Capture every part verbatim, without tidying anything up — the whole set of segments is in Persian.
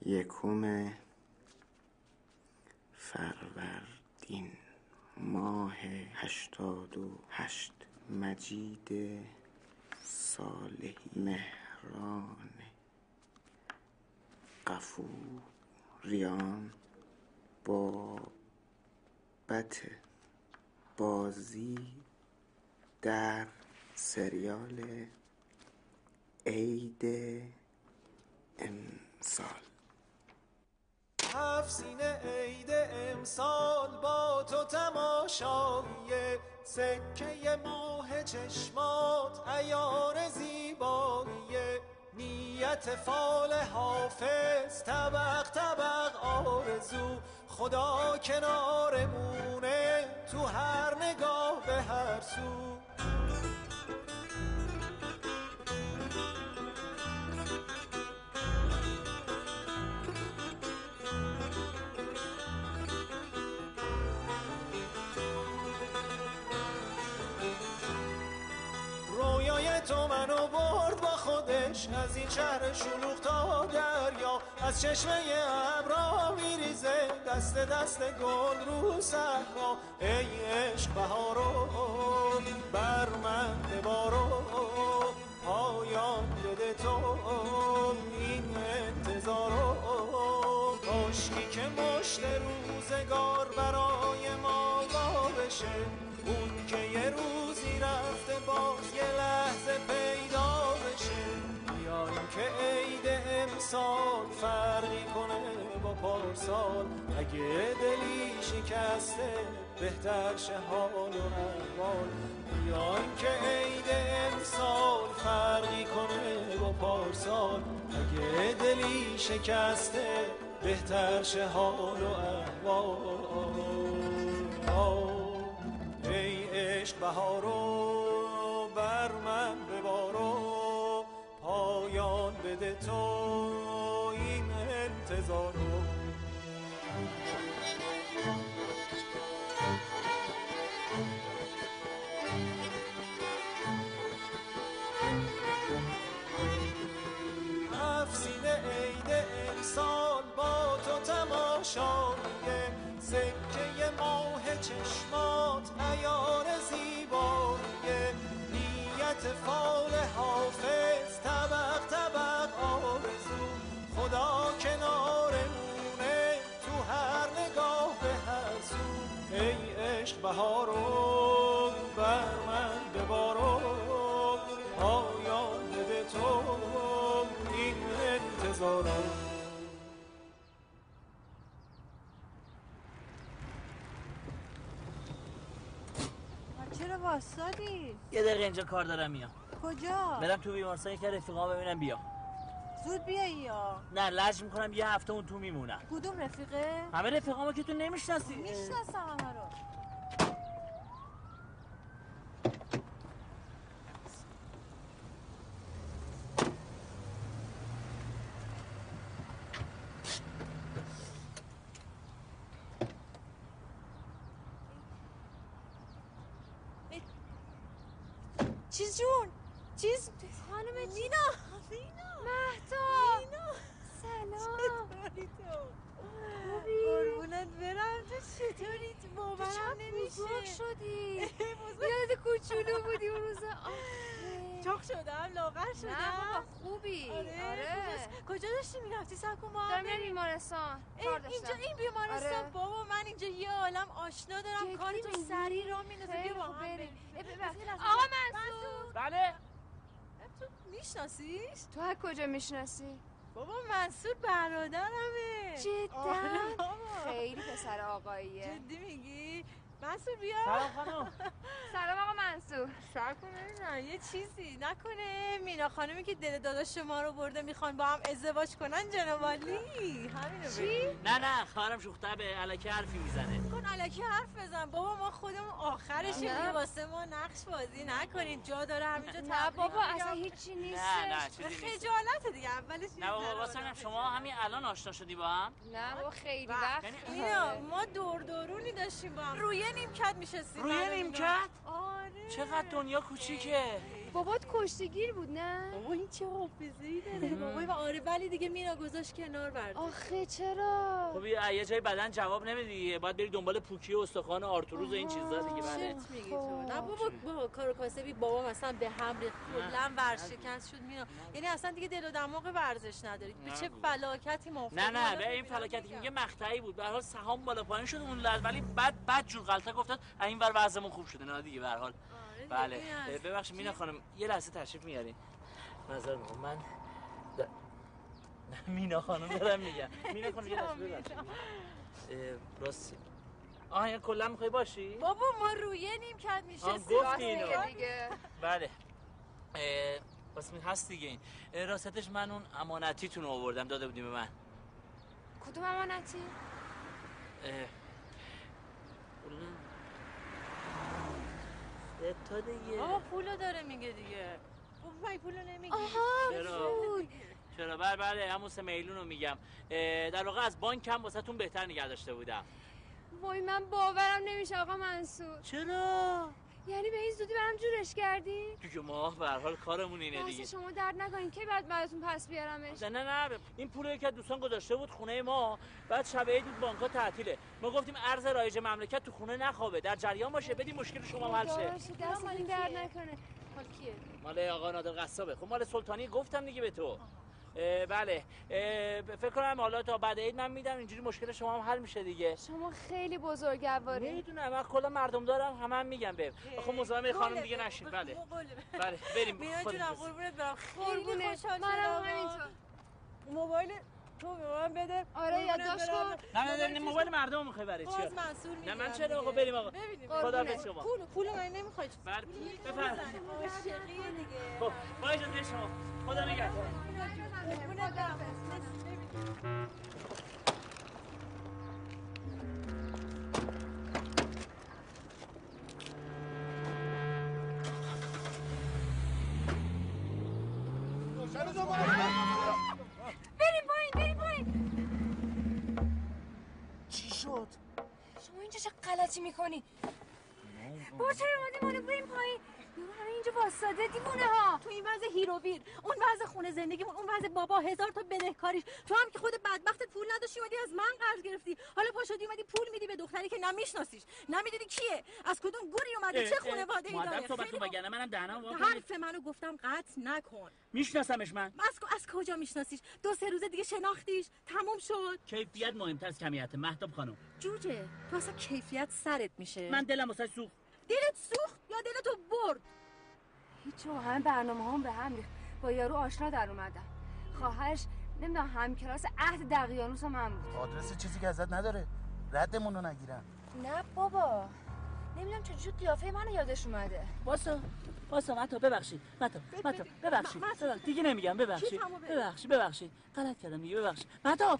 یکم فروردین ماه هشتاد و هشت، مجید صالحی، مهران غفوریان بابت بازی در سریال عید امسال. هفت سینه عید امسال با تو تماشاییه، سکه ماه چشمات عیار زیباییه، نیت فال حافظ طبق طبق آرزو، خدا کنارمونه تو هر نگاه به هر سو. رویای تو منو برد با خودش از این شهر شلوغ تا دریا، از چشمه ابرا میریزه دست دست گل رو صحرا. ای عشق بهارو بر من ببارو، پایان بده تو این انتظارو. کاشکی که مشت روزگار برای ما وا بشه، اون که یه روزی رفته باز یه لحظه پیدا بشه. بیایم که عید امسال فرقی کنه با پارسال، اگه دلی شکسته بهتر شه حال و احوال. بیایم که عید امسال فرقی کنه با پارسال، اگه دلی شکسته بهتر شه حال و احوال. ای عشق بهارو بر من ببارو، پایان بده تو این انتظارو. هفت سینه عید امسال با تو تماشاییه، سکه ماه چشمات عیار زیباییه، نیت فال حافظ طبق طبق آرزو، خدا کنارمونه تو هر نگاه به هر سو. ای عشق بهارو بر من ببارو، پایان بده تو این انتظارو. چرا واسادی؟ یه دقیقه اینجا کار دارم میام. کجا؟ برم تو بیمارستان که رفیقام ببینم بیام. زود بیایی یا؟ نه لج میکنم یه هفته اون تو میمونم. کدوم رفیقه؟ همه رفیقامو که تو نمیشناسی. میشناسم همه رو. چیز جون چیز خانم مینا مینا مهتاب مینا سلام. چطوری تو؟ خوبی؟ قربونت برم. تو چطوری؟ تو باورم نمیشه. بزرگ شدی. بزرگ. یاد کوچولو بودی اون روزا. چاق شدم لاغر شدم. نه بابا خوبی. آره, آره. کجا داشتی میرفتی؟ سب کن ما دارم میرم بیمارستان. کار داشتم. اینجا این بیمارستان. آره. بابا من اینجا یه عالم آشنا دارم. کار تو سری راه میندازه. بیا با هم بریم. آقا منصور. بله. تو میشناسیش؟ تو از کجا میشناسی؟ بابا منصور برادرمه. جدا؟ خیلی پسر آقاییه. جدی میگی؟ منصور بیا. سلام خانم. سلام آقا منصور. سر کنه یه چیزی نکنه مینا خانمی که دل داداش شما رو برده میخوان با هم ازدواج کنن جناب عالی. همینو چی؟ نه نه خواهرم شوخته به الکی حرفی میزنه. کن الکی حرف بزن بابا، ما خودمون آخرشیم. واسه ما نقش بازی نکنید، جا داره همینجا. نه بابا اصلا هیچی نیست. نه نه چیزی نیست. خجالت دیگه اولش. نه بابا واسه شما همین الان آشنا شدی با هم؟ نه بابا خیلی وقت. مینا ما دور دورونی داشتیم با هم. روی نیمکت میشستیم. روی نیمکت؟ آره. چقدر دنیا کوچیکه. بابات کشتیگیر بود نه؟ بابا این چه حافظه‌ای داره بابا. آره ولی دیگه مینا گذاشت کنار برد. آخه چرا؟ خب یه جای بدن جواب نمیدی، باید بری دنبال پوکی و استخوان آرتوروز و این چیزا دیگه. بله چت میگی تو؟ نه بابا با کار کاسبی بابا مثلا به هم ریخت، کلا ورشکست شد مینا. یعنی اصلا دیگه دل و دماغ ورزش نداری. به چه فلاکتی موافقی؟ نه نه به این فلاکتی که میگه مقطعی بود. به هر حال سهام بالا پایین شد اون لحظه، ولی بعد بعد جور غلطه گفتن این ور وضعمون خوب شده. نه دیگه به هر حال. بله ببخشید مینا خانم یه لحظه تشریف میارین؟ نظر میخوام من د... نه مینا خانم دارم میگم. مینا خانم یه لحظه ببخشید. راست آها این کلا میخوای باشی؟ بابا ما رویه نیم کرد میشه گفتی اینو دیگه. بله بس می هست دیگه. این راستش من اون امانتیتون رو آوردم داده بودیم به من. کدوم امانتی؟ تا دیگه بابا پولو داره میگه دیگه. بابا من پولو نمیگی. آها چرا؟ چرا؟ بله بله همون سه میلیون رو میگم. در واقع از بانک هم واسه تون بهتر نگه داشته بودم. وای من باورم نمیشه آقا منصور. چرا؟ یعنی به این زودی برام جورش کردی؟ دیگه ما به هر حال کارمون اینه دیگه. واسه شما درد نکنین که بعد بعدتون پس بیارمش. نه نه نه این پولو که دوستان گذاشته بود خونه ما، بعد شب عید بود بانک‌ها تعطیله. ما گفتیم ارز رایج مملکت تو خونه نخوابه، در جریان باشه بدیم مشکل شما حل شه. دستتون درد نکنه. مال کیه؟ مال آقا نادر قصابه. خب مال سلطانی گفتم دیگه به تو. بله فکر کنم حالا تا بعد عید من میدم، اینجوری مشکل شما هم حل میشه دیگه. شما خیلی بزرگواری. میدونم من کلا مردم دارم همه هم میگم به آخه مزاحم خانم دیگه نشین. بله بله بریم. مینا جونم قربونت برم خیلی خوشحال شدم. منم همینطور. موبایل تو به من بده. آره یادداشت کن. نه نه نه موبایل مردم میخوای برای چی؟ باز منصور میگم. نه من چرا آقا بریم آقا. خداحافظ شما. پول پول من نمیخوای. بله بفرمایید. عاشقیه دیگه. خب با اجازه شما. خدا نگهدار. بریم پایین بریم پایین. چی شد؟ شما اینجا چه غلطی میکنی؟ بابا چرا اومدی منو بریم پایین؟ یارو همه اینجا واساده دیوونه ها. تو این وضع هیروویر، اون وضع خونه زندگیمون، اون وضع بابا هزار تا بدهکاریش، تو هم که خود بدبختت پول نداشتی اومدی از من قرض گرفتی، حالا پاشدی اومدی پول میدی به دختری که نمیشناسیش، نمیدونی کیه، از کدوم گوری اومده، چه خانواده‌ای داره. مادر صحبتتون بگنه منم دهنم وا حرف منو گفتم قطع نکن. میشناسمش من. از از کجا میشناسیش؟ دو سه روز دیگه شناختیش، تموم شد. کیفیت مهمتر از کمیته مهتاب خانم. جوجه تو اصلا کیفیت سرت میشه. من دلم واسه سوخت. دلت سوخت یا دلتو برد؟ هیچ و همه برنامه هم به هم ریخت. با یارو آشنا در اومدم. خواهرش نمیدونم همکلاس عهد دقیانوس من بود. آدرس چیزی که ازت نداره، ردمون رو نگیرن. نه بابا نمیدونم چجوری قیافه منو یادش اومده. واسه واسه مهتاب ببخشید. مهتاب مهتاب ببخشید. دیگه نمیگم ببخشید. ببخشید ببخشید غلط کردم دیگه ببخشید. مهتاب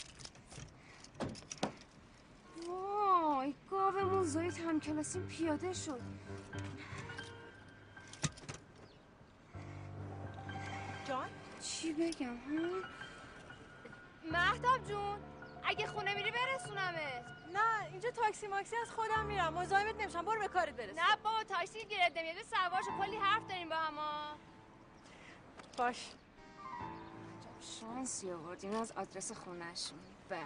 وای گاومون زایید همکلاسیم پیاده شد. جان چی بگم ها؟ مهتاب جون اگه خونه میری برسونمت. نه اینجا تاکسی ماکسی از خودم میرم، مزاحمت نمیشم، برو به کارت برس. نه بابا تاکسی گرفت نمیاد، سوار شو کلی حرف داریم با هم. باش. شانسی آوردین از آدرس خونه‌شون. به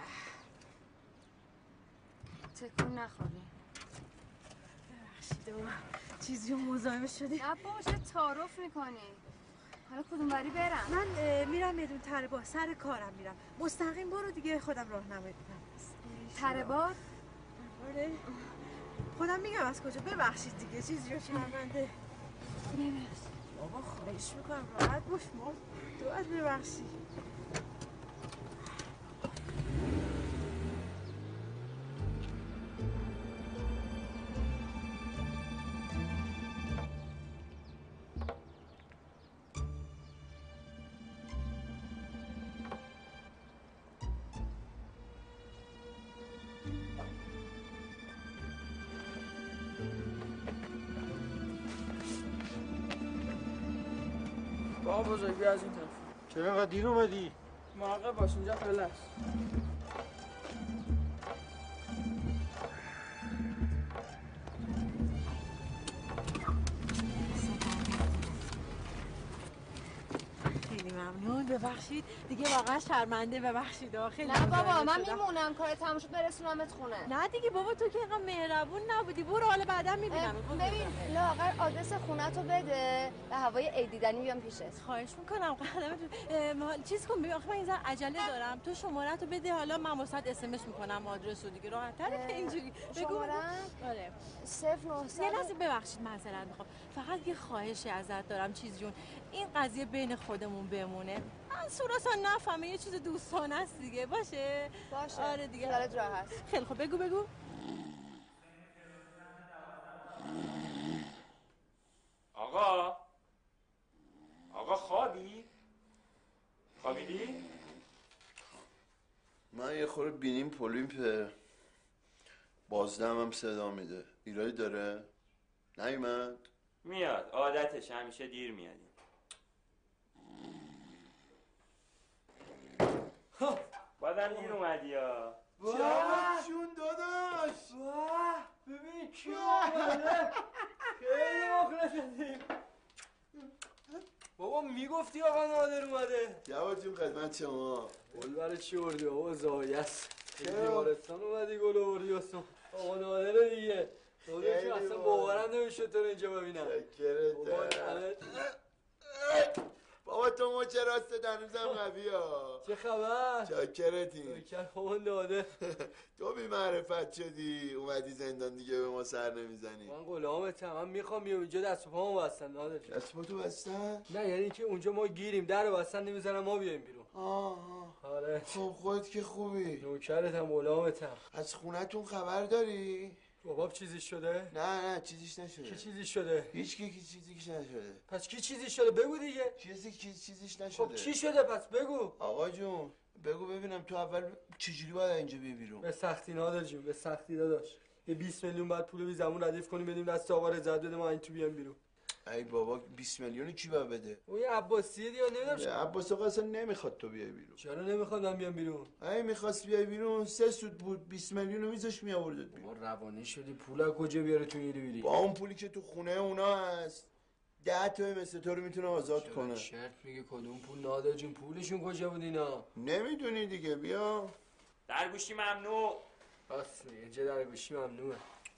تکون نخوریم. ببخشید چیزی رو مزاحم شدی. نه بابا چه تعارف میکنی؟ حالا کدوم بری برم؟ من میرم میدون تره با سر کارم میرم. مستقیم برو دیگه خودم راهنمایی میکنم. تره باد؟ آره. خودم میگم از کجا. ببخشید دیگه چیزی رو شرمنده. نمیرس. بابا خواهش میکنم راحت باش، ما تو باید ببخشی. بابا بزرگ بیا از این طرف. چرا اینقدر دیر اومدی؟ مراقب باش اینجا خیلی است. ممنون. ببخشید دیگه واقعا شرمنده. ببخشید خیلی. نه بابا من میمونم، کار تموم شد برسونمت خونه. نه دیگه بابا تو که اینقدر مهربون نبودی. برو حالا بعدا میبینم. ببین لاغر آدرس خونه‌تو بده، به هوای عید دیدنی بیام پیشت. خواهش میکنم قدمت. چیز کن ببین آخه من اینجا عجله دارم. تو شماره‌تو بده، حالا من واسط اس ام اس میکنم آدرسو دیگه راحت‌تره که اینجوری. بگو. آره. صفر نه. یه لحظه ببخشید معذرت میخوام. فقط یه خواهشی ازت دارم چیز جون. این قضیه بین خودمون بمونه. منصور اصلا نفهمه، یه چیز دوستانه است دیگه. باشه؟ باشه. آره دیگه. خیالت راحت. خیلی خب بگو بگو. آقا آقا خوابی؟ خوابیدی؟ من یه خورده بینیم پولیمپه، بازدم هم صدا میده. ایرادی داره؟ نیومد؟ میاد، عادتش همیشه دیر میاد. بازم دیر اومدی یا؟ جواد جون داداش، ببین کی اومده. خیلی مخلصیم. بابا میگفتی آقا نادر اومده. جواد جون خدمت شما. گل برای چی بردی بابا؟ زایست بیمارستان اومدی گل بردی اصلا. آقا نادر دیگه نادر که اصلا باورم نمیشه تو رو اینجا ببینم. بابا تو مچه راسته دنوزم قوی ها. چه خبر؟ چاکرتیم. چاکر بابا نادر. تو بی معرفت شدی اومدی زندان دیگه به ما سر نمیزنی. من غلامتم، من میخوام بیام اینجا دست و پامو بستن نادر. دست پا تو بستن؟ نه یعنی که اونجا ما گیریم در رو بستن نمیزنن ما بیایم بیرون. آه آره. خب خودت که خوبی. نوکرتم غلامتم. از خونتون خبر داری؟ بابا چیزی شده؟ نه نه چیزیش نشده. کی چیزی شده؟ هیچ کی کی چیزیش نشده. پس کی چیزی شده بگو دیگه. چیزی کی چیزیش نشده. خب چی شده پس بگو. آقا جون بگو ببینم تو اول چجوری باید اینجا بیای بیرون؟ به سختی نادر جون، به سختی داداش. یه بیست میلیون بعد پول بی زمون ردیف کنیم بدیم دست آقا رضا بده ما این تو بیام بیرون. ای بابا بیست میلیون کی باید بده؟ اون یه عباسیه دیگه نمیدونم. عباس آقا اصلا نمیخواد تو بیای بیرون. چرا نمیخواد من بیام بیرون؟ ای میخواست بیای بیرون سه سود بود بیست میلیون رو میذاش میآوردت بیرون. ما روانی شدی پول از کجا بیاره تو میری بیری؟ با اون پولی که تو خونه اونا هست ده تا مثل تو رو میتونه آزاد کنه. شرط میگه کدوم پول نادر جون؟ پولشون کجا بود اینا؟ نمیدونی دیگه. بیا درگوشی ممنوع. راست میگه اینجا درگوشی ممنوعه.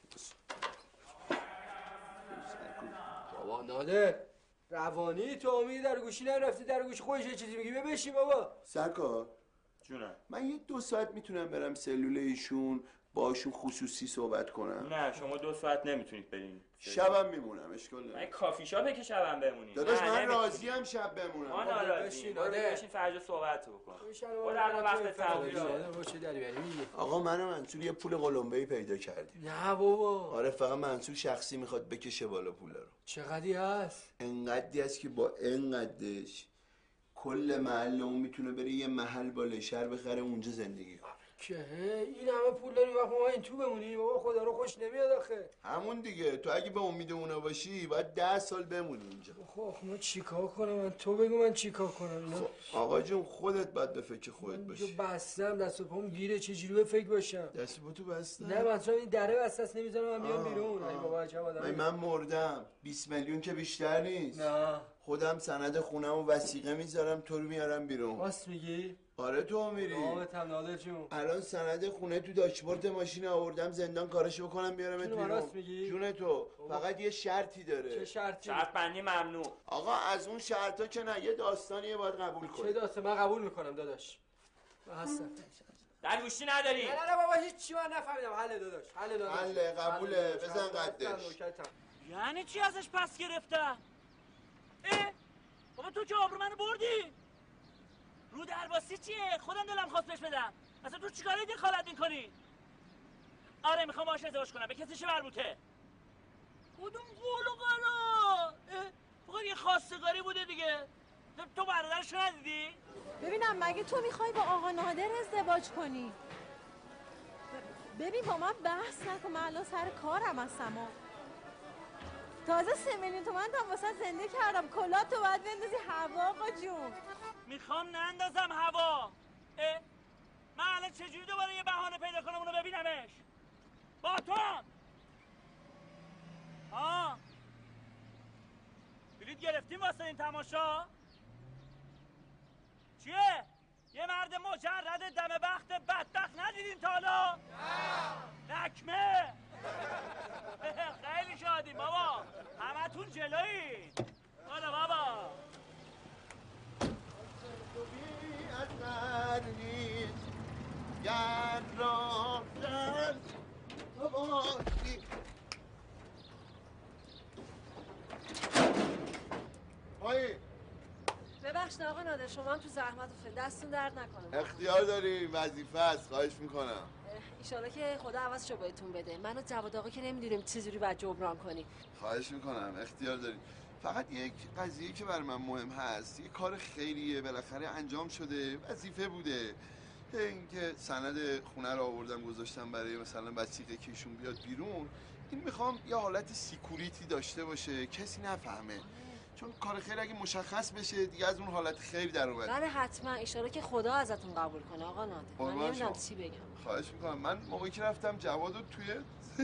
بابا نادر روانی تو امید در گوشی نرفتی در گوشی خودش یه چیزی میگی بشین بابا. سرکار جونم. من یه دو ساعت میتونم برم سلول ایشون باشون خصوصی صحبت کنم؟ نه شما دو ساعت نمیتونید برین. شبم میمونم اشکال نداره. من کافی شاپه که شبم بمونید. داداش من راضی ام شب بمونم. ما ناراضییم. برو بشین فردا صحبت بکن. برو الان وقت تمومه. آقا من و منصور یه پول قلمبه‌ای پیدا کردیم. نه بابا. آره فقط منصور شخصی میخواد بکشه بالا پولا رو. چقدی هست؟ انقدی هست که با انقدش کل محل اون میتونه بره یه محل بالای شهر بخره اونجا زندگی کنه. که این همه پول داری وقت ما این تو بمونی بابا خدا رو خوش نمیاد آخه. همون دیگه تو اگه به امید اونا باشی باید ده سال بمونی اینجا. خب ما چیکار کنم؟ من تو بگو من چیکار کنم. خب آقا جون خودت باید به فکر خودت باشی. من بستم دست و پام گیره چجوری به فکر باشم؟ دست و پا تو بستم؟ نه مثلا این دره بسته است نمیذارم من بیام بیرون. ای بابا عجب آدمی. من مردم بیست میلیون که بیشتر نیست. نه خودم سند خونم و وثیقه میذارم تو رو میارم بیرون. راست میگی؟ آره تو میری. آمت هم نادر جون. الان سند خونه تو داشبورد ماشین آوردم زندان کارشو بکنم بیارمت بیرون. راست میگی؟ جون تو فقط یه شرطی داره. چه شرطی؟ شرط بندی ممنوع. آقا از اون شرطا که نه یه داستانیه باید قبول کنی. چه داستان؟ من قبول میکنم داداش. من هستم. در گوشی نداری؟ نه نه نه بابا هیچ چی من نفهمیدم. حل داداش. حل داداش. حل قبوله بزن قدش. یعنی چی ازش پس گرفتم؟ اه؟ بابا تو که آبرو منو بردی؟ رو درباسی چیه؟ خودم دلم خواست بهش بدم. اصلا تو چیکاره دخالت میکنی؟ آره میخوام باهاش ازدواج کنم. به کسی چه مربوطه؟ کدوم قول و قرار؟ فقط یه خواستگاری بوده دیگه. تو برادرش ندیدی؟ ببینم مگه تو میخوای با آقا نادر ازدواج کنی؟ ببین با من بحث نکن، من الان سر کارم هستم. تازه سه میلیون تومن هم واسه زنده کردم. کلاتو باید بندازی هوا آقا جون. میخوام نندازم هوا. اه؟ من الان چجوری دوباره یه بهانه پیدا کنم اونو ببینمش؟ با تو هم آه بلیط گرفتیم واسه این تماشا؟ چیه؟ یه مرد مجرد دم بخت بدبخت ندیدین تا حالا؟ نه نکمه خیلی شادیم بابا همتون جلویی حالا بابا از من نیست گر رافتن بابایی پایی ببخشید آقا نادر شما هم تو زحمت افتادید دستتون درد نکنه اختیار داریم وظیفه است خواهش میکنم ایشالا که خدا عوضشو بهتون بده من و جواد آقا که نمیدونیم چجوری باید جبران کنیم خواهش میکنم اختیار داریم فقط یک قضیه که برای من مهم هست یه کار خیریه بالاخره انجام شده وظیفه بوده اینکه سند خونه رو آوردم گذاشتم برای مثلا وثیقه که ایشون بیاد بیرون این میخوام یه حالت سیکوریتی داشته باشه کسی نفهمه چون کار خیر اگه مشخص بشه دیگه از اون حالت خیر در اومد بله حتما اشاره که خدا ازتون قبول کنه آقا نادر من نمیدونم چی بگم خواهش میکنم من موقعی که رفتم جوادو توی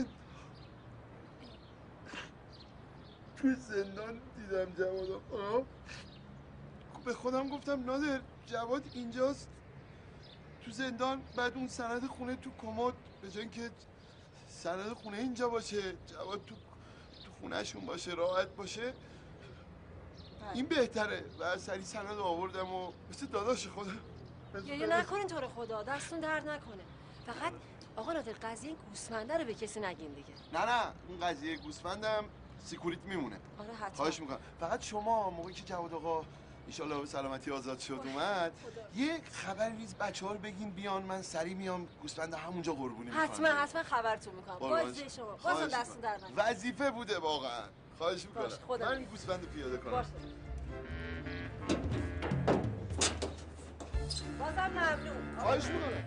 توی زندان دیدم جوادو خب به خودم گفتم نادر جواد اینجاست تو زندان بعد اون سند خونه تو کمد به جای اینکه سند خونه اینجا باشه جواد تو تو خونهشون باشه راحت باشه این بهتره و سری سند آوردم و مثل داداش خودم گریه نکنین تو رو خدا دستون درد نکنه فقط آقا نادر قضیه گوسفنده رو به کسی نگین دیگه نه نه اون قضیه گوسفندم سیکوریت میمونه آره حتما خواهش میکنم فقط شما موقعی که جواد آقا انشالله به سلامتی آزاد شد اومد یه خبر ریز بچه ها رو بگین بیان من سری میام گوسفند همونجا قربونی میکنم حتما حتما خبرتون میکنم باز شما بازم دستون درد نکنه وظیفه بوده واقعا خواهش میکنم من گوسفند پیاده کنم باشه. بازم ممنون خواهش میکنم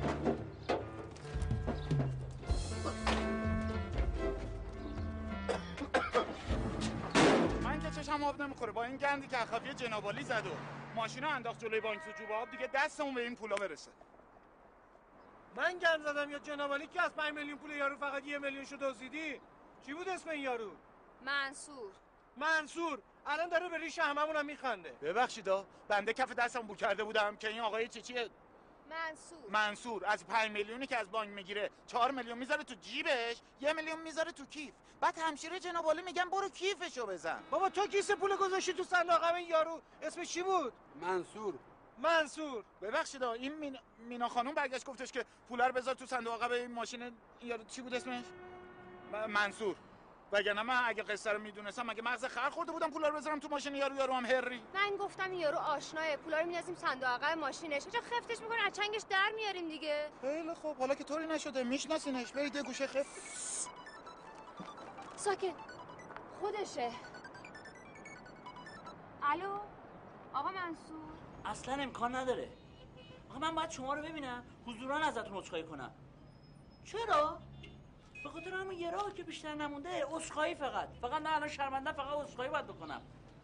من که چشم آب نمیخوره با این گندی که اخافی جنابالی زد و ماشینا انداخت جلوی بانک تو جوب آب دیگه دستمون به این پولا برسه من گند زدم یا جنابالی که از پنج میلیون پول یارو فقط یه میلیون شو دزدیدی چی بود اسم این یارو منصور منصور الان داره به ریش هممون هم میخنده ببخشیدا بنده کف دستم بو کرده بودم که این آقای چیچیه منصور منصور از پنج میلیونی که از بانک میگیره چهار میلیون میذاره تو جیبش یه میلیون میذاره تو کیف بعد همشیره جنابالی میگن برو کیفشو بزن بابا تو کیسه پول گذاشتی تو صندوق این یارو اسمش چی بود منصور منصور ببخشید این مینا, مینا خانم برگشت گفتش که پولا رو بذار تو صندوق عقب این ماشین این یارو چی بود اسمش منصور وگرنه من اگه قصه رو میدونستم مگه مغز خر خورده بودم پولا رو بذارم تو ماشین یارو یارو هم هری من گفتم این یارو آشناه پولا رو می‌ندازیم صندوق عقب ماشینش چرا خفتش می‌کنه از چنگش در میاریم دیگه خیلی خوب حالا که طوری نشده میشناسینش برید یه گوشه خفت ساکت خودشه الو آقا منصور اصلا امکان نداره آقا من باید شما رو ببینم حضوراً ازتون عذرخواهی کنم چرا به خاطر همون یه راه که بیشتر نمونده عذرخواهی فقط فقط نه الان شرمنده فقط عذرخواهی باید بکنم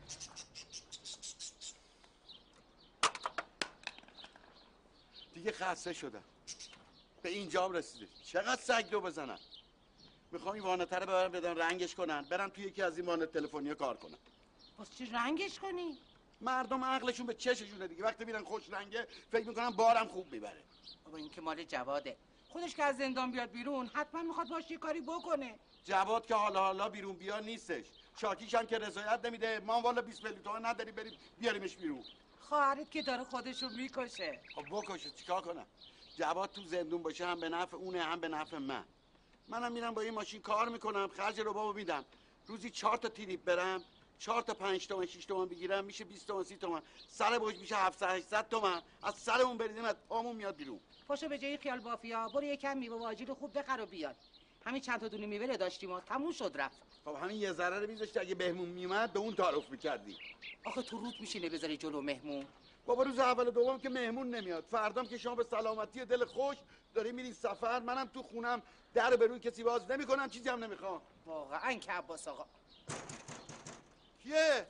دیگه خسته شدم به اینجام رسیده چقدر سگ دو بزنن میخوام این وانته رو ببرم بدن رنگش کنن برن توی یکی از این وانت تلفنی کار کنن باز چی رنگش کنی؟ مردم عقلشون به چششونه دیگه وقتی میرن خوش رنگه فکر میکنن بارم خوب میبره بابا این که مال جواده خودش که از زندان بیاد بیرون حتما میخواد باش یه کاری بکنه جواد که حالا حالا بیرون بیا نیستش شاکیش هم که رضایت نمیده ما والا بیست میلیون تومن نداری بریم بیاریمش بیرون خواهرت که داره خودشو میکشه خب بکشه چیکار کنم جواد تو زندون باشه هم به نفع اونه هم به نفع من منم میرم با این ماشین کار میکنم خرج رو بابا میدم روزی چهار تا تریپ برم چهار تا پنج تومن شش تومن بگیرم میشه بیست تومن سی تومن سر بوج میشه هفتصد هشتصد تومن از سرمون بریدیم از پامون میاد بیرون پاشو به جای خیال بافیا برو یکم میوه و آجیل خوب بخر و بیاد همین چند تا دونه میوه داشتیم و تموم شد رفت خب همین یه ذره رو میذاشتی اگه بهمون میومد به اون تعارف میکردی آخه تو روت میشینه بذاری جلو مهمون بابا روز اول دوم که مهمون نمیاد فردام که شما به سلامتی دل خوش داری میری سفر منم تو خونم در به روی کسی باز نمیکنم چیزی هم نمیخوام واقعا که عباس آقا کیه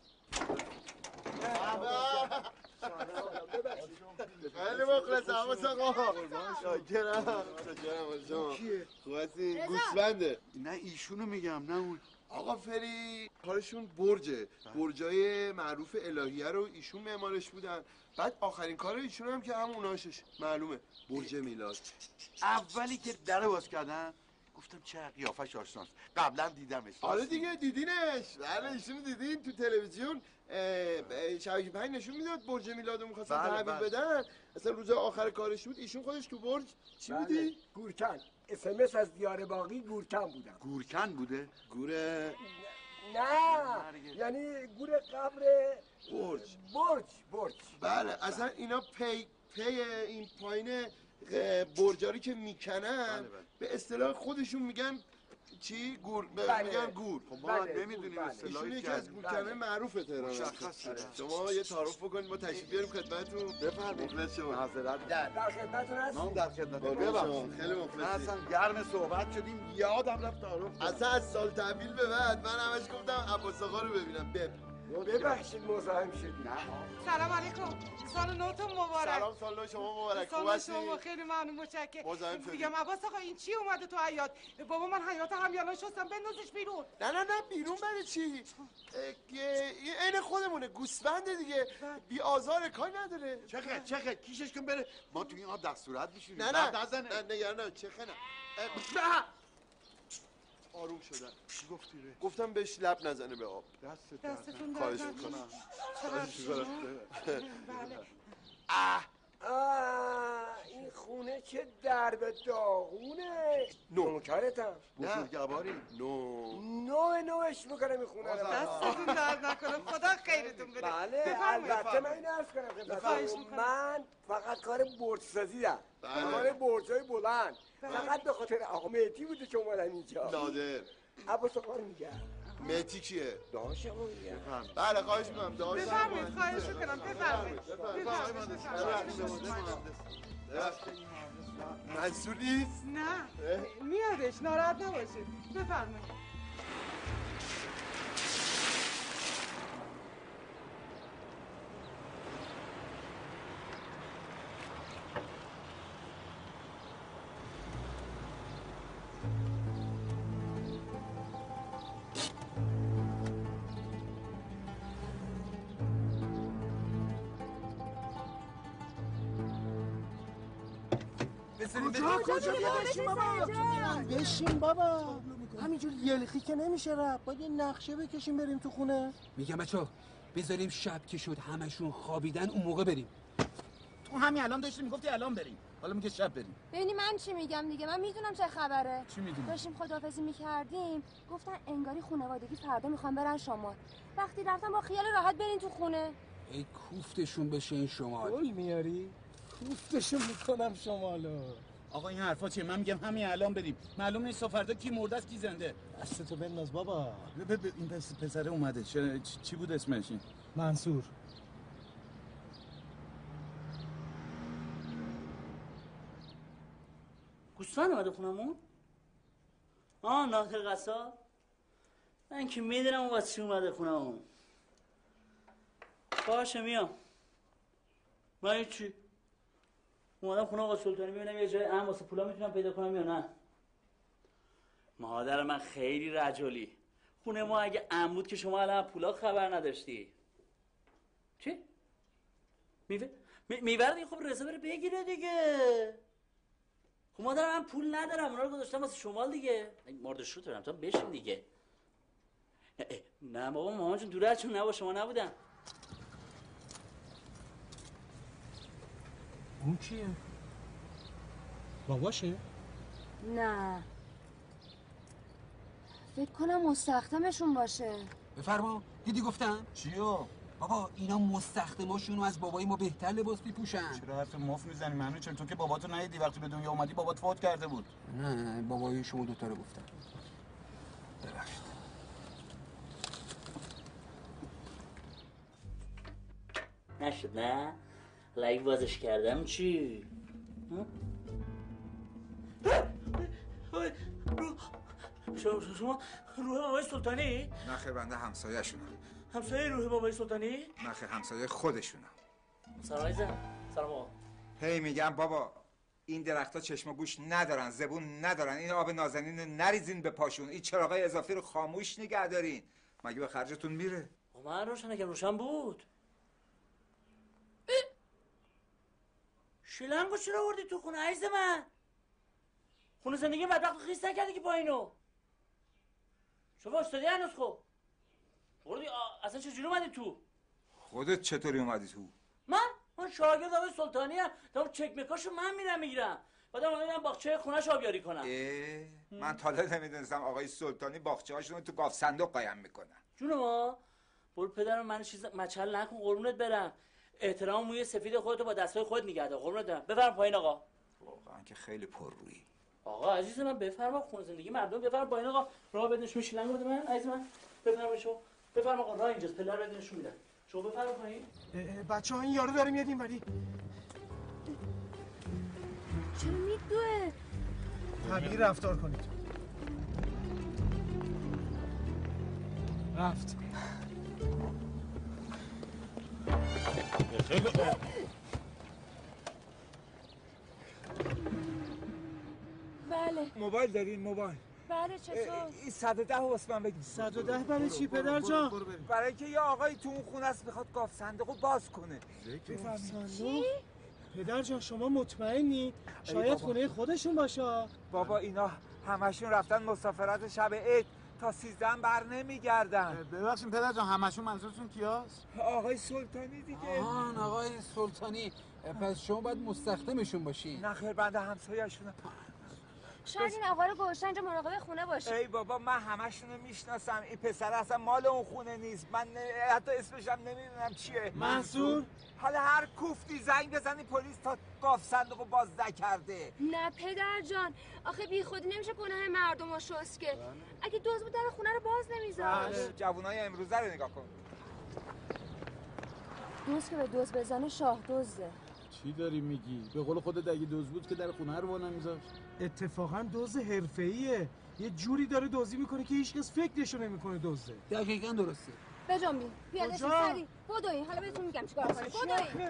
خیلی مخلص عباس آقا شاکرم شاکرم شما خوب هستین گوسفنده نه ایشونو میگم نه اون آقا فری کارشون برجه، برجای معروف الهیه رو ایشون معمارش بودن. بعد آخرین کار ایشون هم که هموناشش معلومه، برج میلاد. اولی که در باز کردن گفتم چه قیافش آشناست، قبلا دیدمش. آره دیگه دیدینش. بله ایشونو دیدین تو تلویزیون شبکه پنج نشون میداد برج میلادو می‌خواستن بله تحویل بله. بدن. اصلا روز آخر کارش بود ایشون خودش تو برج چی بله. بودی؟ گورکن. اس ام اس از دیار باقی گورکن بودم. گورکن بوده؟ گوره نه یعنی گور قبر برج. برج برج. بله اصلا اینا پی پی این پایین برجاری که میکنن بله بله. به اصطلاح خودشون میگن چی؟ گور بله. میگن گور. خب ما بله. نمیدونیم بله. اصطلاحی ایشون یکی که از گورکنه معروفه تهران. مشخصه. شما یه تعارف بکنید ما تشریف بیاریم خدمتتون. بفرمایید. مخلص شما. معذرت در در خدمتتون هستیم. ما در خدمتتون. ببخشید خیلی مخلصی. اصلا گرم صحبت شدیم یادم رفت تعارف. اصلا از سال تحویل به بعد من همش گفتم عباس آقا رو ببینم. بب ببخشید مزاحم شدید. نه سلام علیکم. سال نوتون مبارک. سلام سال نو شما مبارک. خوب سال هستی؟ شما خیلی ممنون متشکرم. مزاحم شدید. میگم عباس آقا این چی اومده تو حیاط؟ بابا من حیاط همیانا شستم بندازش بیرون. نه نه نه بیرون برای چی؟ عین خودمونه گوسفنده دیگه بی آزار کاری نداره. چخه چخه کیشش کن بره ما تو این آب دست صورت میشوریم. نه نه نه نگران نه چخه نه. آروم شدن. چی گفتی ره؟ گفتم بهش لب نزنه به آب. دستت دستتون درد خواهش نکنه. میکنم. خواهش میکنم. بله. اه آه این خونه چه درب داغونه. نوکرتم. بزرگواری. نو نوع نوعش میکنم این خونه رو. دستتون درد نکنه خدا خیرتون بده. بله البته من این عرض کنم خدمتتون من فقط کار برج سازی دارم. کار برجای بلند. فقط به خاطر آقا مهدی بوده که اومدم اینجا. نادر عباس آقا رو میگم. مهدی کیه؟ داشت آقا میگم. بله خواهش میکنم داشت. بفرمایید خواهش میکنم بفرمایید. منصور نیست؟ نه میادش ناراحت نباشید. بفرمایید. کجا کجا بشین بابا بشین بابا همینجور یلخی که نمیشه رفت باید یه نقشه بکشیم بریم تو خونه. میگم بچه بذاریم شب که شد همشون خوابیدن اون موقع بریم. تو همین الان داشتی میگفتی الان بریم حالا میگه شب بریم. ببینی من چی میگم دیگه من میدونم چه خبره. چی میدونی؟ داشتیم خداحافظی میکردیم گفتن انگاری خانوادگی فردا میخوان برن شمال. وقتی رفتم با خیال راحت برین تو خونه. ای کوفتشون بشه این شمال. گل میاری؟ کوفتشون میکنم شمالو. آقا این حرفا چیه؟ من میگم همین الان بریم. معلوم نیست تا فردا کی مرده است کی زنده. دستتو بنداز بابا. ب ب این پس پسره اومده. چی, چی بود اسمش این؟ منصور. گوسفند اومده خونمون؟ آه ناطق قصاب؟ من که میدونم اون واسه چی اومده خونمون. باشه میام. من چی؟ اومدم خونه آقا سلطانی ببینم یه جای امن واسه پولا میتونم پیدا کنم یا نه. مادر من خیلی رجالی. خونه ما اگه امن بود که شما الان پولا خبر نداشتی. چی؟ میوه میبردی خب رضا بره بگیره دیگه. خب مادر من پول ندارم اونا رو گذاشتم واسه شمال دیگه. مردش رو دارم تا بشین دیگه. نه بابا مامان جون دوره چون نبا شما نبودم. اون کیه؟ باباشه؟ نه فکر کنم مستخدمشون باشه. بفرما دیدی گفتم؟ چیو؟ بابا اینا مستخدماشونو از بابای ما بهتر لباس میپوشن. چرا حرف مف میزنی منو؟ چون تو که باباتو ندیدی وقتی به دنیا اومدی بابات فوت کرده بود. نه بابای شما دوتا رو گفتم. ببخشید. نشد نه؟ لایک بازش کردم چی؟ شما شما روح بابای سلطانی؟ نه خیر بنده همسایه شونم. همسایه روح بابای سلطانی؟ نه خیر همسایه خودشونم. سلام عزیزم. سلام آقا. هی میگم بابا این درخت‌ها چشم و گوش ندارن، زبون ندارن. این آب نازنین رو نریزین به پاشون. این چراغای اضافی رو خاموش نگه دارین. مگه به خرجتون میره؟ من روشن که روشن بود. شلنگو چرا آوردی تو خونه عزیز من؟ خونه زندگی بدبخت خیس نکردی که با اینو. شما استادی هنوز خب. بردی اصلا چجوری اومدی تو؟ خودت چطوری اومدی تو؟ من من شاگرد آقای سلطانی ام. دارم چک مکاشو من میرم میگیرم. بعدم اومدم باغچه خونه‌ش آبیاری کنم. اه من تا حالا نمیدونستم آقای سلطانی باغچه‌هاشون رو تو گاف صندوق قایم میکنن. جون ما برو پدرم من چیز مچل نکن قربونت برم. احترام موی سفید خودتو با دستای خودت نگه دار قربونت برم. بفرم پایین آقا. واقعا که خیلی پررویی. آقا عزیز من بفرما خون زندگی مردم بفرم پایین آقا. راه بدنش میشلنگ بده من عزیز من. بفرما شو. بفرما آقا راه اینجاست پلر بدنش میدن. شو بفرما پایین. بچه‌ها این یارو داره میاد اینوری. چرا میدوه؟ طبیعی رفتار کنید. رفت. بله. موبایل دارین موبایل؟ بله چطور؟ این صد و ده واسه من بگید. صد و ده برای چی پدر جان؟ برای اینکه یه آقایی تو اون خونه است میخواد گاف صندوقو باز کنه. چی؟ پدر جان شما مطمئنی؟ شاید خونه خودشون باشه. بابا اینا همشون رفتن مسافرت شب عید تا سیزده بر نمیگردن. ببخشید پدر جان همشون منظورتون کیاست؟ آقای سلطانی دیگه. آهان آقای سلطانی. پس شما باید مستخدمشون باشی. نه خیر بنده همسایه‌شونم. شاید این آقا رو گوشتن اینجا مراقب خونه باشه. ای بابا من همشون رو میشناسم. این پسر اصلا مال اون خونه نیست. من حتی اسمش هم نمیدونم چیه. منصور. حالا هر کوفتی زنگ بزنی پلیس تا گاف صندوقو باز نکرده. نه پدر جان آخه بی خودی نمیشه گناه مردم رو شست که. اگه دوز بود در خونه رو باز نمیذاشت. جوونای امروزه رو نگاه کن. دوز که به دوز بزنه شاه دوزه. چی داری میگی؟ به قول خودت اگه دوز بود که در خونه رو وا نمیذاشت. اتفاقا دوز حرفه‌ایه. یه جوری داره دزدی میکنه که هیچ کس فکرشو نمیکنه دزده. دقیقاً درسته. بجنبین. پیاده شو سری. بدوین. حالا بهتون میگم چیکار کنید. بدوین.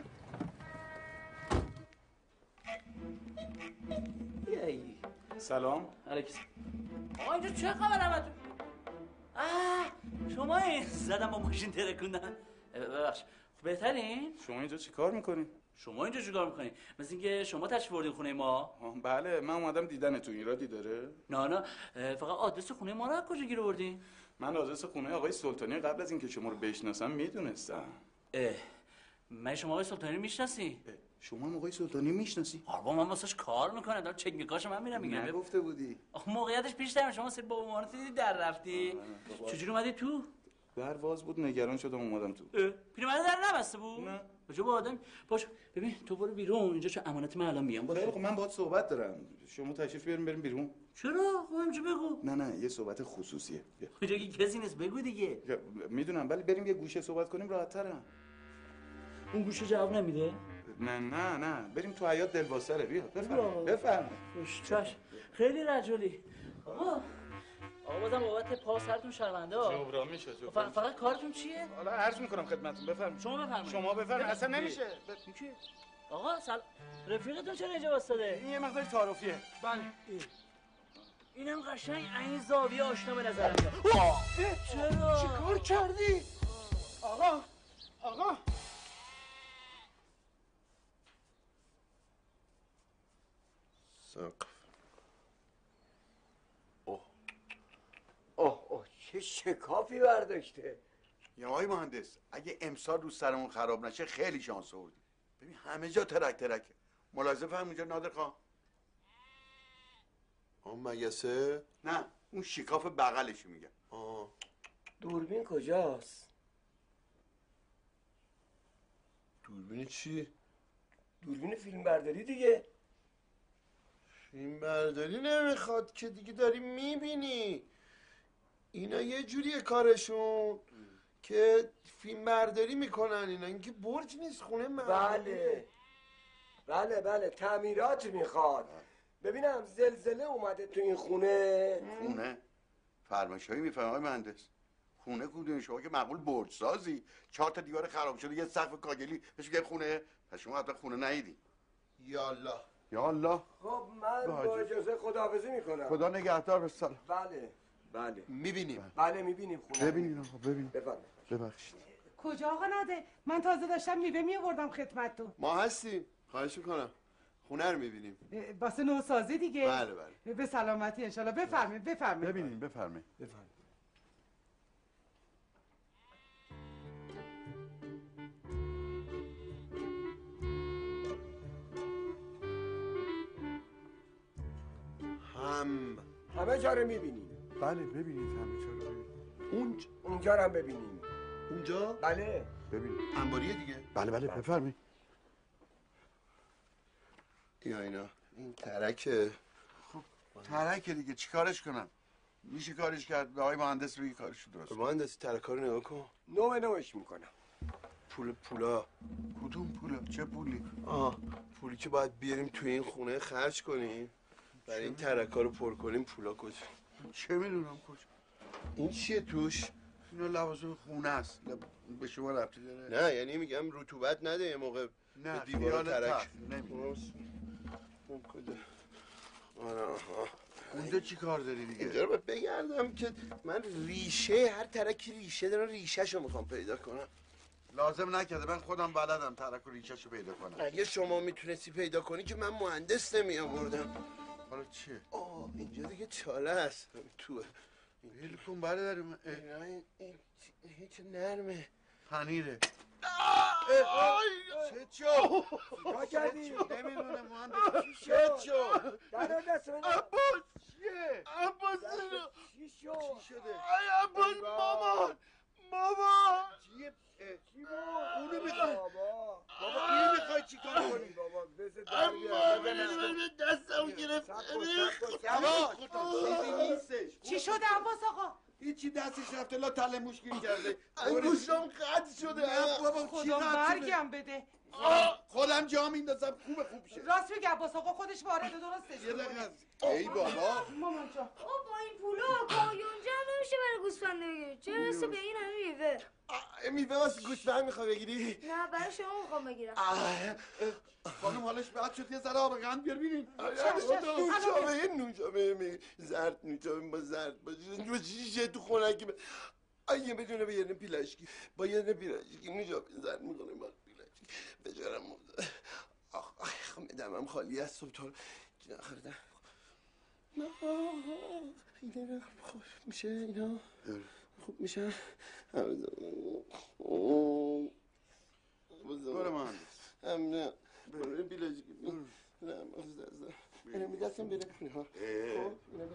یی سلام. علیکم. آقا اینجا چه خبر همتون؟ آه شما این زدم با ماشین ترکوندن. ببخش. بهترین؟ شما اینجا چیکار میکنین؟ شما اینجا چیکار میکنین؟ مثل اینکه شما تشریف بردین خونه ما؟ بله من اومدم دیدنتون. ایرادی داره؟ نه نه فقط آدرس خونه ما رو از کجا گیر آوردین؟ من آدرس خونه آقای سلطانی قبل از اینکه شما رو بشناسم میدونستم. اه من شما آقای سلطانی رو میشناسی؟ شما هم آقای سلطانی میشناسی؟ آره من واسش کار میکنه دارم چک میکاشو من میرم میگم. نگفته بودی؟ آخه موقعیتش پیش نمیاد. شما سر بابا مامانت دیدی در رفتی؟ چجوری اومدی تو؟ در باز بود نگران شدم اومدم تو. پیرمرد در نبسته بود؟ نه. کجا با آدم؟ باش ببین تو برو بیرون اینجا چه امانت من الان میام. باشه خب من باهات صحبت دارم. شما تشریف بیارین بریم بیرون. چرا؟ خب همینجا بگو. نه نه یه صحبت خصوصیه. اینجا که کسی نیست بگو دیگه. میدونم ولی بریم یه گوشه صحبت کنیم راحت‌تره. اون گوشه جواب نمیده؟ نه نه نه بریم تو حیاط دلواسره. بیا بفرمایید بفرمایید. چش خیلی رجلی. آقا آقا بازم بابت پا سرتون شرمنده ها. جبران میشه جبران. فقط کارتون چیه؟ حالا عرض میکنم خدمتتون بفرمایید. شما بفرمایید. شما بفرمایید. اصلا نمیشه. چی؟ آقا سل... رفیقتون چرا اینجا واسطه؟ این یه مقدار تعارفیه. بله. اینم قشنگ این زاویه آشنا به نظر میاد. چرا؟ چیکار کردی؟ آقا آقا سقف. اوه اوه اوه چه شکافی برداشته. یا آقای مهندس اگه امسال رو سرمون خراب نشه خیلی شانس آوردیم. ببین همه جا ترک ترکه. ملاحظه فهم اینجا نادر خان. آن مگسه؟ نه اون شکاف بغلشو میگم. آه دوربین کجاست؟ دوربین چی؟ دوربین فیلم برداری دیگه. فیلم برداری نمیخواد که دیگه داری میبینی. اینا یه جوریه کارشون که فیلم برداری میکنن. اینا اینکه برج نیست خونه مردمی. بله بله بله تعمیرات میخواد. ببینم زلزله اومده تو این خونه. خونه؟ فرمایشایی میفهم آقای مهندس. خونه کدوم شما که معقول برج سازی؟ چهار تا دیوار خراب شده یه سقف کاگلی بهش میگن خونه؟ پس شما حتما خونه ندیدی. یالا یا الله. خب من با اجازه خداحافظی میکنم. خدا نگهدار به سلام. بله بله میبینیم. بله میبینیم خونه. ببینین آقا ببینین. بفرمایید. ببخشید. کجا آقا نادر؟ من تازه داشتم میوه میآوردم خدمتتون. ما هستیم. خواهش میکنم. خونه رو میبینیم. واسه نوسازی دیگه. بله بله. به سلامتی انشالله. بفرمایید بفرمایید. ببینین بفرمایید. بفرمایید. هم همه جا رو میبینیم. بله ببینید همه جا رو ببینید. اونج اونجا رو هم ببینیم. اونجا؟ بله. ببینید. انباریه دیگه. بله بله بفرمایید. یا اینا این ترکه. خب ترکه دیگه چیکارش کنم؟ میشه کارش کرد. به آقای مهندس بگی کارشو درست کن. مهندس ترکا رو نگاه کن. نوع نوعش میکنم. پول پولا. کدوم پولا؟ چه پولی؟ آه پولی که باید بیاریم توی این خونه خرج کنیم برای این ترکا رو پر کنیم. پولا کجا؟ چه میدونم کجا. این چیه توش؟ اینا لوازم خونه است. به شما ربطی داره؟ نه یعنی میگم رطوبت نده یه موقع نه به دیوار ترک. نمیدونم. کجا؟ آره آها. اونجا چی کار داری دیگه؟ اینجا رو باید بگردم که من ریشه هر ترکی ریشه دارم، ریشه شو میخوام پیدا کنم. لازم نکرده من خودم بلدم ترک و ریشه شو پیدا کنم. اگه شما میتونستی پیدا کنی که من مهندس نمی آوردم. حالا چیه؟ آه اینجا دیگه چاله است. توه. بیل کن بله داریم. این این هیچ نرمه. پنیره. چه چو؟ چیکار کردی؟ نمیدونه مهندس. چه چو؟ در دست من. عباس چیه؟ عباس چی شد؟ چی شده؟ ای عباس مامان مامان چیه؟ چی بود؟ اونو میخوای بابا بابا اینو میخوای چیکار کنی؟ بابا بذار در بیار. من دستم گرفت. چیزی نیستش. چی شده عباس آقا؟ هیچی دستش رفته لا تله مشکین کرده. انگوشتم قطع شده. بابا چی خدا قطع شده؟ برگم بده. خودم جا میندازم خوب خوب شه. راست میگه عباس آقا خودش وارد درستش. یه دقیقه ای بابا مامان جان. خب با این پولا کایونجا نمیشه برای گوسفند بگیری. چه رسه به این همه میوه؟ میوه واسه گوسفند میخوای بگیری؟ نه برای شما میخوام بگیرم. خانم حالش بد شد یه ذره آب قند بیار ببینیم. نوشابه نوشابه زرد نوشابه با زرد باشه چیه تو خونکی یه بدونه به یه پیلاشکی با یه پیلاشکی نوشابه زرد میکنه با پیلاشکی بجارم آخ آخ میدمم خالی از صبح تا چی نخوردم. اینا خوب میشه اینا خوب میشه. برو مهندس. امنه برای بیلاجی نه مخصوص از اینو میدستم بره کنی ها. خب اینو بره.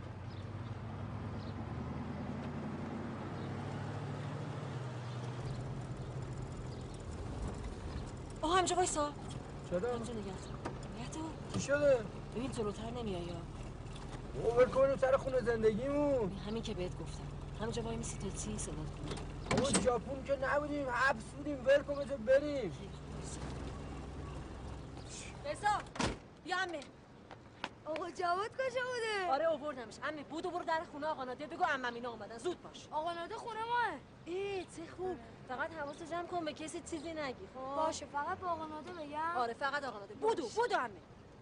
آها همجا وایسا. شده؟ همجا نگه نگه تو. چی شده؟ ببین جلوتر نمیای یا اوور کن سر خونه زندگیمون. همین که بهت گفتم همینجا وای میسی تا چی صدات کنم. اون ژاپن که نبودیم حبس بودیم ول کن بذار بریم. رضا بیا عمه. آقا جواد کجا بوده؟ آره آوردمش. عمه بودو برو در خونه آقا نادر بگو عمم اینا اومدن زود باش. آقا نادر خونه ماه. ای چه خوب. فقط حواست جمع کن به کسی چیزی نگی. خب باشه فقط با آقا نادر بگم. آره فقط آقا نادر. بودو بودو عمه.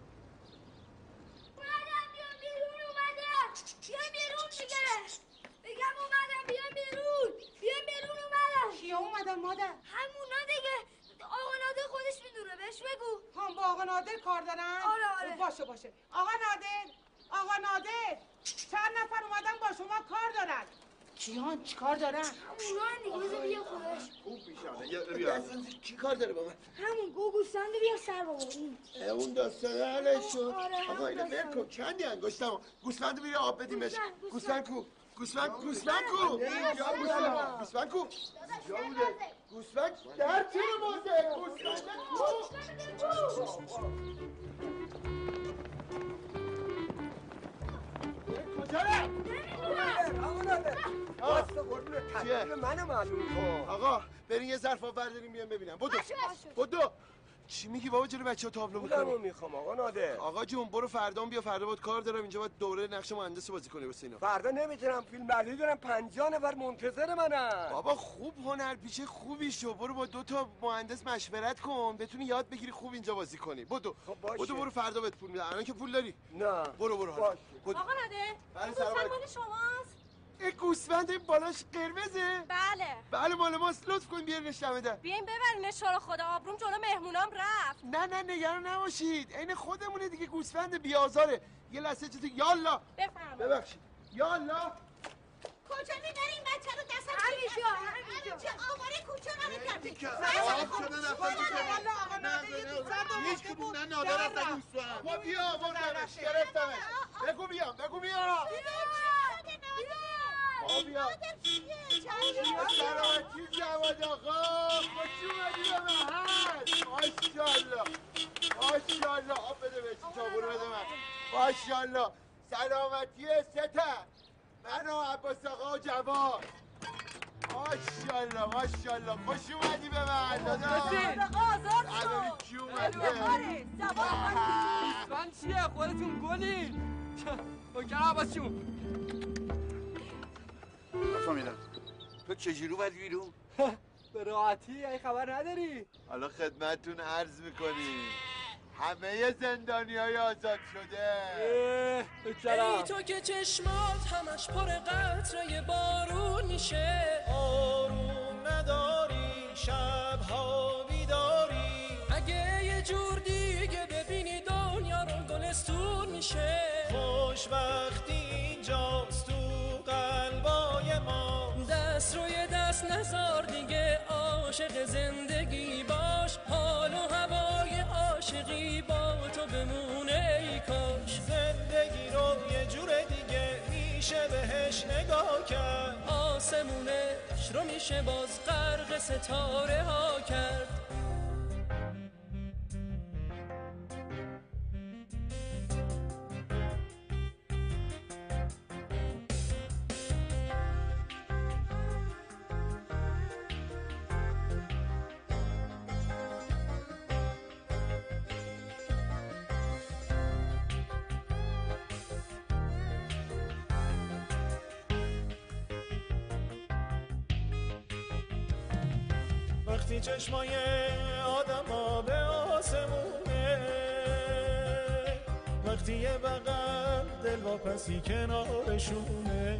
اومدم بیام بیرون اومدم. بیام بیرون دیگه. بگم اومدم بیام بیرون. بیام بیرون اومدم. کیا اومدن مادر؟ همونا دیگه. آقا نادر خودش میدونه بهش بگو. هم با آقا نادر کار دارن؟ آره آره. باشه باشه. آقا نادر آقا نادر چند نفر اومدن با شما کار دارن؟ کیان چی کار دارن؟ همونا دیگه بذار بیا خودش. خوب میشانه یه بیا. چی کار داره با من؟ همون گوگوسفند بیا سر بابا این. اون داستانه حلش شد. آره آقا اینو ول کن چندی انگشتم. گوسفند بیا آب بدیم بهش. گوسفند کو؟ گوسفند گوسفند کو؟ یا گوسفند گوسفند کو؟ یا بوده. گوسفند در تیر بوده. گوسفند کو؟ کجا؟ آقا نادر واسه قربون تکلیف منو معلوم کن. آقا برین یه ظرف آب برداریم بیام ببینم. بدو بدو چی میگی بابا؟ چرا بچه‌ها تابلو پولمو میکنی؟ میخوام آقا نادر. آقا جون برو فردا بیا، فردا باید کار دارم اینجا، باید دوره نقش مهندس بازی کنی واسه اینا. فردا نمیتونم، فیلم برداری دارم، پنجاه نفر منتظر منن. بابا خوب هنرپیشه خوبی شو، برو با دو تا مهندس مشورت کن بتونی یاد بگیری خوب اینجا بازی کنی. بدو خب باشه. بدو برو فردا بهت پول میدم. الان که پول داری؟ نه. برو برو باشه. بدو. آقا نده بله اون سلام گوسفند علیکم. مال شماست؟ این گوسفند این بالاش قرمزه؟ بله بله مال ماست. لطف کن بیارینش دم در. بیاین ببرینش تو رو خدا، آبروم جلو مهمونام رفت. نه نه نگران نباشید، عین خودمونه دیگه، گوسفند بیازاره. یه لحظه چطور یالا بفرمایید. ببخشید یالا. کجا میبرین بچه رو؟ دست همینجا همینجا آواره کوچه رو دیگه آب شده نفر هیچ کدوم نه نادر از گوسفند. با بیا آوردمش گرفتمش. بگو بیام بگو بیام. با بیا. سلامتی جواد آقا، خوش اومدی به محل. ماشاءالله ماشاءالله. آب بده بهش، چاقو رو بده من. ماشاءالله. سلامتی ستر من و عباس آقا و جواد. ماشاءالله ماشاءالله. خوش اومدی به من داداش. آزاد شو. الان کی اومده؟ من چیه؟ خودتون گلی؟ اوکی عباس جون. نفهمیدم. تو چجوری اومدی بیرون؟ به راحتی، ای خبر نداری؟ حالا خدمتتون عرض میکنیم همه زندانی های آزاد شده. ای تو که چشمات همش پر قطره بارون میشه، آروم نداری شبها بیداری، اگه یه جور دیگه ببینی دنیا رو گلستون میشه، خوشبختی اینجاست تو قلبای ما، دست روی دست نزار دیگه، عاشق زندگی باش، حال و هوای عاشقی با تو بمونه ای کاش، زندگی رو یه جور دیگه میشه بهش نگاه کرد، آسمونش رو میشه باز غرق ستاره ها کرد. وقتی چشمای آدم ها به آسمونه، وقتی یه بغل دلواپسی کنارشونه،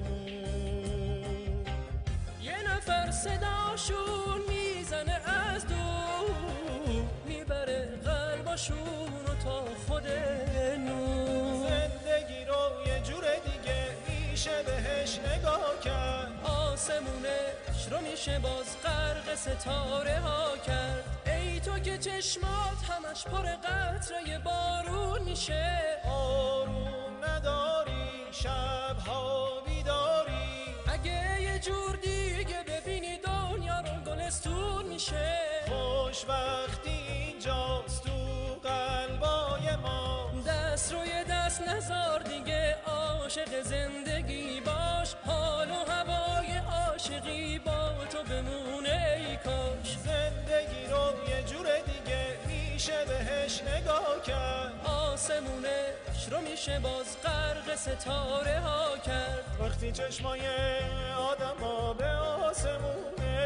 یه نفر صداشون میزنه از دور، میبره قلباشون رو تا خود نور، زندگی رو یه جور دیگه میشه بهش نگاه کرد، آسمونش رو میشه باز غرق ستاره ها کرد. ای تو که چشمات همش پر قطره بارون میشه، آروم نداری شبها بیداری، اگه یه جور دیگه ببینی دنیا رو گلستون میشه، خوشبختی اینجاست تو قلبای ما، دست روی دست نزار دیگه، عاشق زندگی باش، حال و هوای عاشقی با تو بمونه ای کاش، زندگی رو یه جور دیگه میشه بهش نگاه کرد، آسمونش رو میشه باز غرق ستاره ها کرد. وقتی چشمای آدم ها به آسمونه،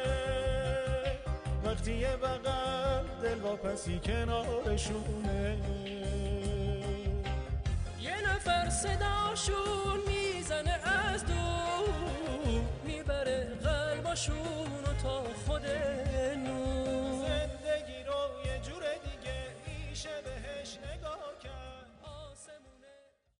وقتی یه بغل دلواپسی کنارشونه، یه نفر صداشون میزنه از دور، میبره قلباشون